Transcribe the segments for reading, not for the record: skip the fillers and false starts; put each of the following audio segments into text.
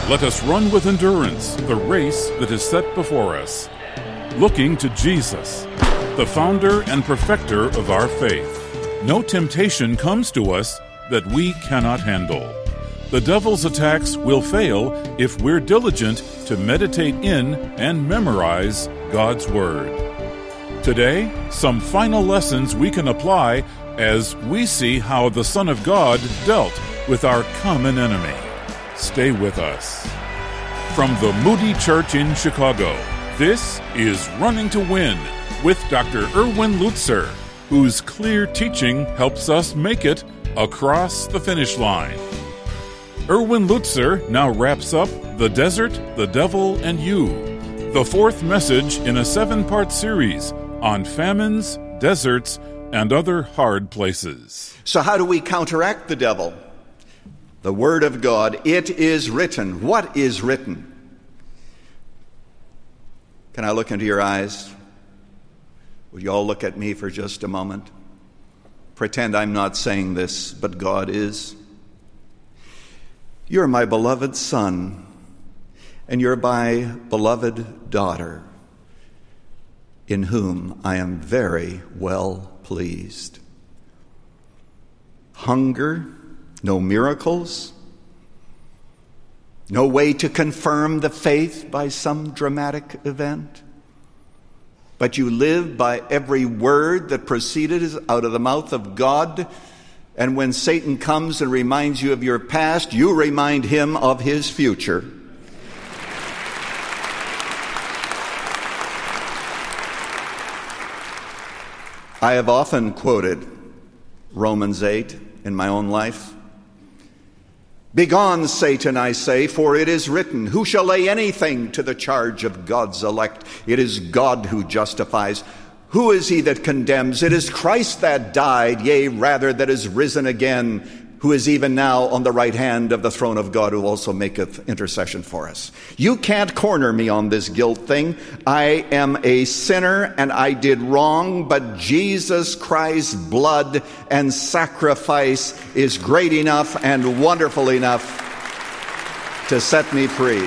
Let us run with endurance the race that is set before us, looking to Jesus, the founder and perfecter of our faith. No temptation comes to us that we cannot handle. The devil's attacks will fail if we're diligent to meditate in and memorize God's Word. Today, some final lessons we can apply as we see how the Son of God dealt with our common enemy. Stay with us. From the Moody Church in Chicago, this is Running to Win with Dr. Erwin Lutzer, whose clear teaching helps us make it across the finish line. Erwin Lutzer now wraps up The Desert, the Devil, and You, the fourth message in a 7-part series on famines, deserts, and other hard places. So how do we counteract the devil? The Word of God. It is written. What is written? Can I look into your eyes? Would you all look at me for just a moment? Pretend I'm not saying this, but God is. You're my beloved son, and you're my beloved daughter, in whom I am very well pleased. Hunger, no miracles, no way to confirm the faith by some dramatic event. But you live by every word that proceeded out of the mouth of God. And when Satan comes and reminds you of your past, you remind him of his future. I have often quoted Romans 8 in my own life. Begone, Satan, I say, for it is written, who shall lay anything to the charge of God's elect? It is God who justifies. Who is he that condemns? It is Christ that died, yea, rather that is risen again, who is even now on the right hand of the throne of God, who also maketh intercession for us. You can't corner me on this guilt thing. I am a sinner and I did wrong, but Jesus Christ's blood and sacrifice is great enough and wonderful enough to set me free.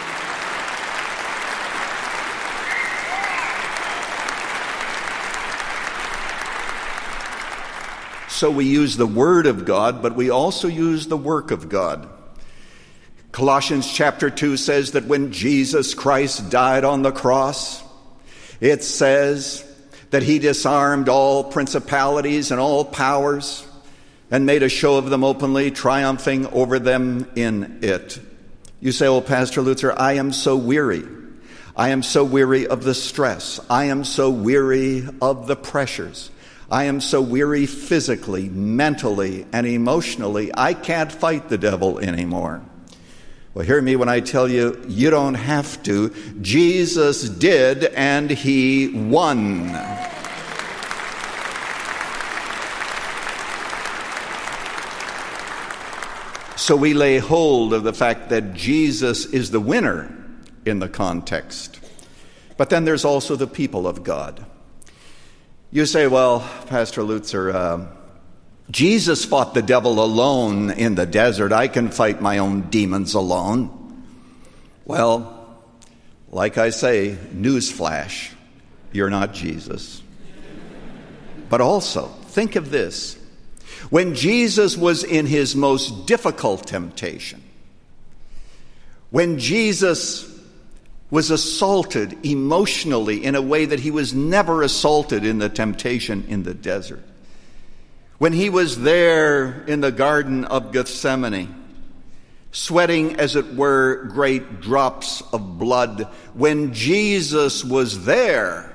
So we use the Word of God, but we also use the work of God. Colossians chapter 2 says that when Jesus Christ died on the cross, it says that he disarmed all principalities and all powers and made a show of them openly, triumphing over them in it. You say, oh, Pastor Lutzer, I am so weary. I am so weary of the stress. I am so weary of the pressures. I am so weary physically, mentally, and emotionally, I can't fight the devil anymore. Well, hear me when I tell you, you don't have to. Jesus did, and he won. So we lay hold of the fact that Jesus is the winner in the context. But then there's also the people of God. You say, well, Pastor Lutzer, Jesus fought the devil alone in the desert. I can fight my own demons alone. Well, like I say, newsflash, you're not Jesus. But also, think of this. When Jesus was in his most difficult temptation, when Jesus was assaulted emotionally in a way that he was never assaulted in the temptation in the desert. When he was there in the Garden of Gethsemane, sweating, as it were, great drops of blood, when Jesus was there,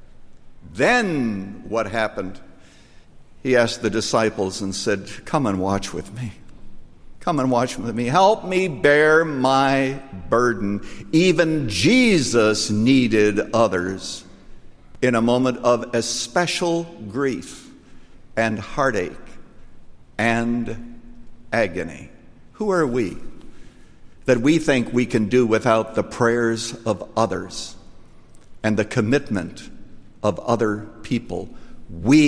then what happened? He asked the disciples and said, come and watch with me. Come and watch with me. Help me bear my burden. Even Jesus needed others in a moment of especial grief and heartache and agony. Who are we that we think we can do without the prayers of others and the commitment of other people?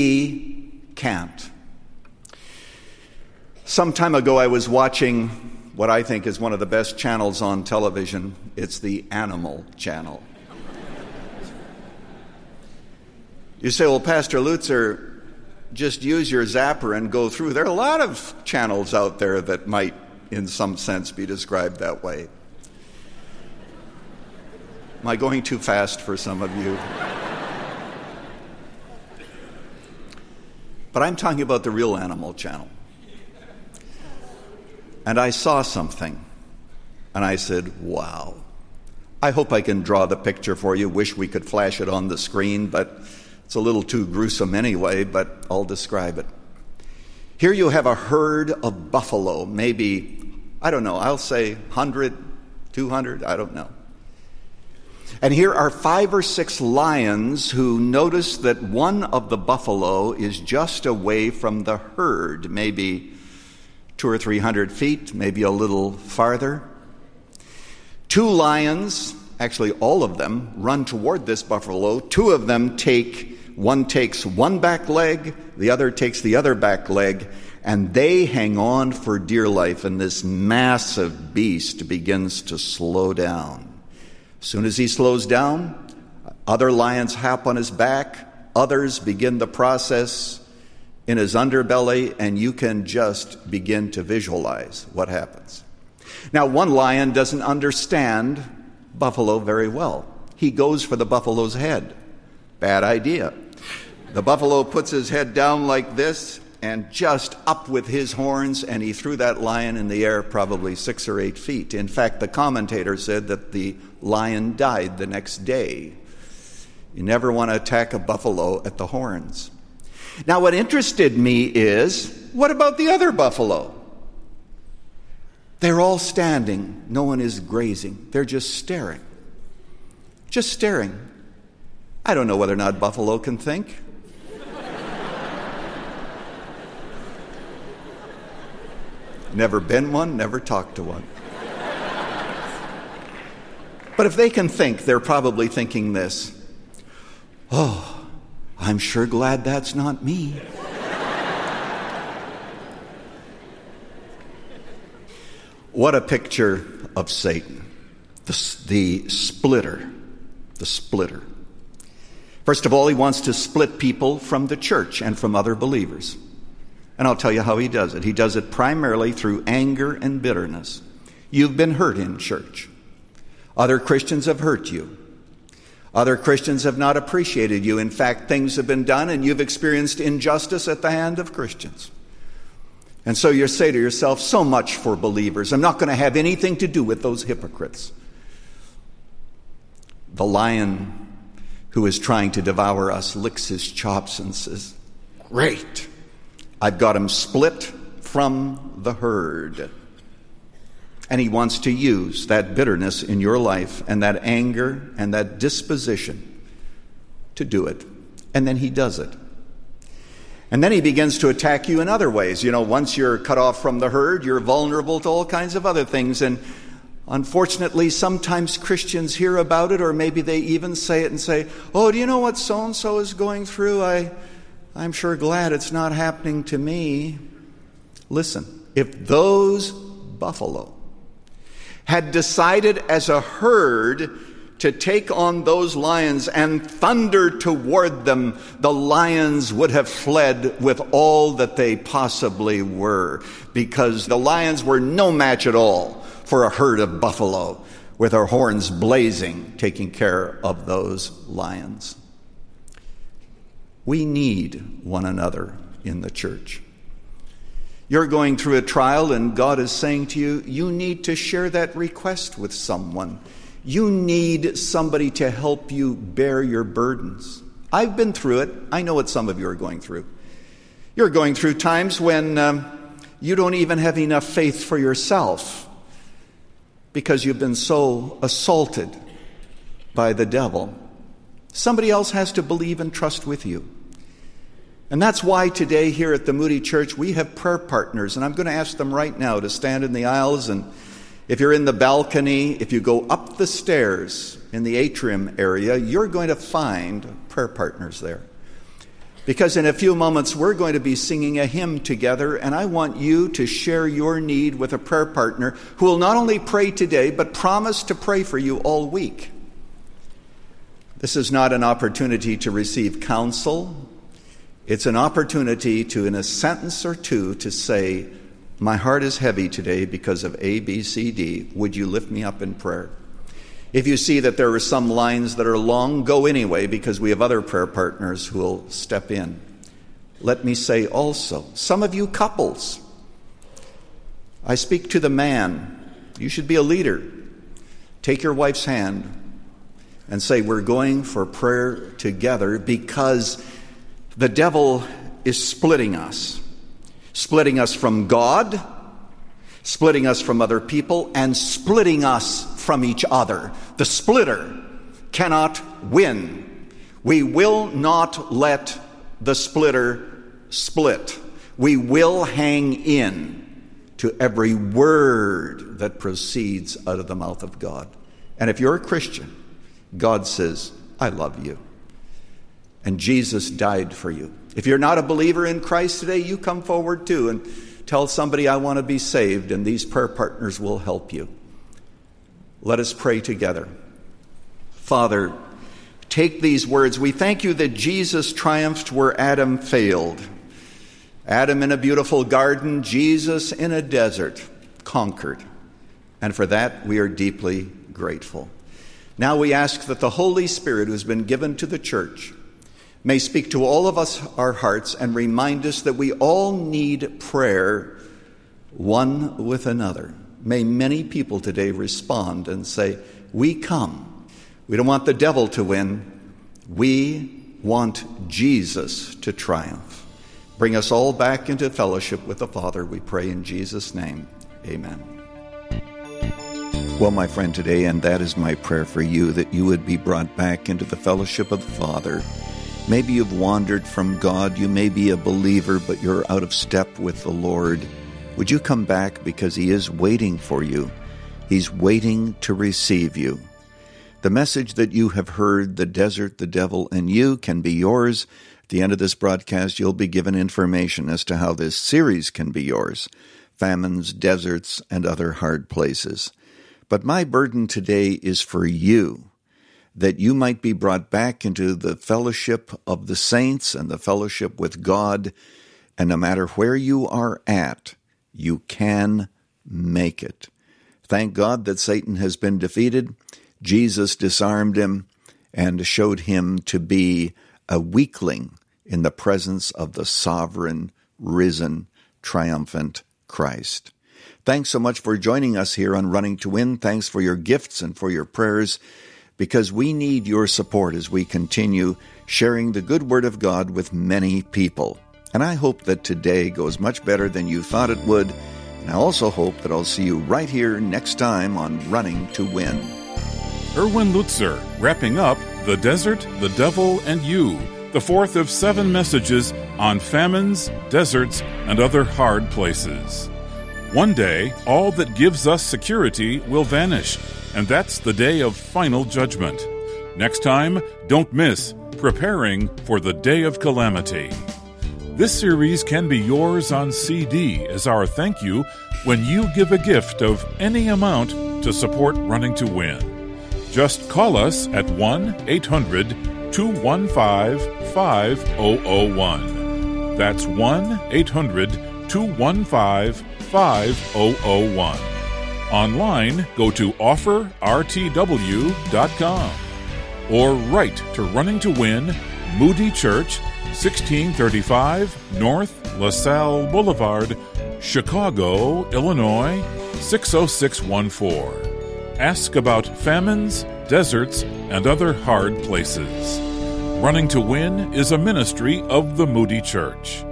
We can't. Some time ago, I was watching what I think is one of the best channels on television. It's the Animal Channel. You say, well, Pastor Lutzer, just use your zapper and go through. There are a lot of channels out there that might, in some sense, be described that way. Am I going too fast for some of you? But I'm talking about the real Animal Channel. And I saw something, and I said, wow. I hope I can draw the picture for you. Wish we could flash it on the screen, but it's a little too gruesome anyway, but I'll describe it. Here you have a herd of buffalo, maybe, I don't know, I'll say 100, 200, I don't know. And here are 5 or 6 lions who notice that one of the buffalo is just away from the herd, maybe 200 or 300 feet, maybe a little farther. 2 lions, actually all of them, run toward this buffalo. 2 of them one takes one back leg, the other takes the other back leg, and they hang on for dear life, and this massive beast begins to slow down. As soon as he slows down, other lions hop on his back, others begin the process in his underbelly, and you can just begin to visualize what happens. Now, one lion doesn't understand buffalo very well. He goes for the buffalo's head. Bad idea. The buffalo puts his head down like this and just up with his horns, and he threw that lion in the air probably 6 or 8 feet. In fact, the commentator said that the lion died the next day. You never want to attack a buffalo at the horns. Now, what interested me is, what about the other buffalo? They're all standing. No one is grazing. They're just staring. Just staring. I don't know whether or not buffalo can think. Never been one, never talked to one. But if they can think, they're probably thinking this: oh, I'm sure glad that's not me. What a picture of Satan, the splitter, the splitter. First of all, he wants to split people from the church and from other believers. And I'll tell you how he does it. He does it primarily through anger and bitterness. You've been hurt in church. Other Christians have hurt you. Other Christians have not appreciated you. In fact, things have been done and you've experienced injustice at the hand of Christians. And so you say to yourself, so much for believers. I'm not going to have anything to do with those hypocrites. The lion who is trying to devour us licks his chops and says, great, I've got him split from the herd. And he wants to use that bitterness in your life and that anger and that disposition to do it. And then he does it. And then he begins to attack you in other ways. You know, once you're cut off from the herd, you're vulnerable to all kinds of other things. And unfortunately, sometimes Christians hear about it, or maybe they even say it and say, oh, do you know what so-and-so is going through? I'm sure glad it's not happening to me. Listen, if those buffalo had decided as a herd to take on those lions and thunder toward them, the lions would have fled with all that they possibly were, because the lions were no match at all for a herd of buffalo with their horns blazing, taking care of those lions. We need one another in the church. You're going through a trial and God is saying to you, you need to share that request with someone. You need somebody to help you bear your burdens. I've been through it. I know what some of you are going through. You're going through times when you don't even have enough faith for yourself because you've been so assaulted by the devil. Somebody else has to believe and trust with you. And that's why today here at the Moody Church we have prayer partners, and I'm going to ask them right now to stand in the aisles, and if you're in the balcony, if you go up the stairs in the atrium area, you're going to find prayer partners there. because in a few moments we're going to be singing a hymn together, and I want you to share your need with a prayer partner who will not only pray today, but promise to pray for you all week. This is not an opportunity to receive counsel. It's an opportunity to, in a sentence or two, to say, my heart is heavy today because of A, B, C, D. Would you lift me up in prayer? If you see that there are some lines that are long, go anyway, because we have other prayer partners who will step in. Let me say also, some of you couples, I speak to the man. You should be a leader. Take your wife's hand and say, we're going for prayer together, because the devil is splitting us from God, splitting us from other people, and splitting us from each other. The splitter cannot win. We will not let the splitter split. We will hang in to every word that proceeds out of the mouth of God. And if you're a Christian, God says, I love you. And Jesus died for you. If you're not a believer in Christ today, you come forward too and tell somebody, I want to be saved, and these prayer partners will help you. Let us pray together. Father, take these words. We thank you that Jesus triumphed where Adam failed. Adam in a beautiful garden, Jesus in a desert, conquered. And for that, we are deeply grateful. Now we ask that the Holy Spirit, who has been given to the church, may speak to all of us, our hearts, and remind us that we all need prayer one with another. May many people today respond and say, we come. We don't want the devil to win. We want Jesus to triumph. Bring us all back into fellowship with the Father, we pray in Jesus' name. Amen. Well, my friend, today, and that is my prayer for you, that you would be brought back into the fellowship of the Father. Maybe you've wandered from God. You may be a believer, but you're out of step with the Lord. Would you come back, because He is waiting for you? He's waiting to receive you. The message that you have heard, The Desert, the Devil, and You, can be yours. At the end of this broadcast, you'll be given information as to how this series can be yours. Famines, deserts, and other hard places. But my burden today is for you, that you might be brought back into the fellowship of the saints and the fellowship with God, and no matter where you are at, you can make it. Thank God that Satan has been defeated. Jesus disarmed him and showed him to be a weakling in the presence of the sovereign, risen, triumphant Christ. Thanks so much for joining us here on Running to Win. Thanks for your gifts and for your prayers, because we need your support as we continue sharing the good word of God with many people. And I hope that today goes much better than you thought it would. And I also hope that I'll see you right here next time on Running to Win. Erwin Lutzer, wrapping up The Desert, the Devil, and You, the fourth of 7 messages on famines, deserts, and other hard places. One day, all that gives us security will vanish, and that's the day of final judgment. Next time, don't miss Preparing for the Day of Calamity. This series can be yours on CD as our thank you when you give a gift of any amount to support Running to Win. Just call us at 1-800-215-5001. That's 1-800-215-5001. Online, go to offerrtw.com or write to Running to Win, Moody Church, 1635 North LaSalle Boulevard, Chicago, Illinois, 60614. Ask about famines, deserts, and other hard places. Running to Win is a ministry of the Moody Church.